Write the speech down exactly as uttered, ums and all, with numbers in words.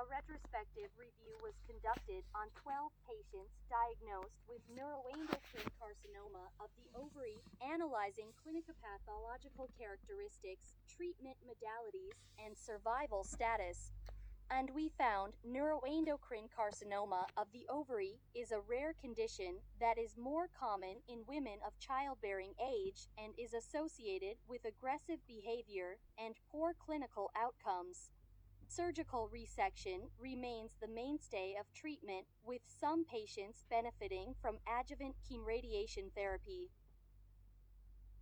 A retrospective review was conducted on twelve patients diagnosed with neuroendocrine carcinoma of the ovary, analyzing clinicopathological characteristics, treatment modalities, and survival status. And we found neuroendocrine carcinoma of the ovary is a rare condition that is more common in women of childbearing age and is associated with aggressive behavior and poor clinical outcomes. Surgical resection remains the mainstay of treatment, with some patients benefiting from adjuvant chemoradiation therapy.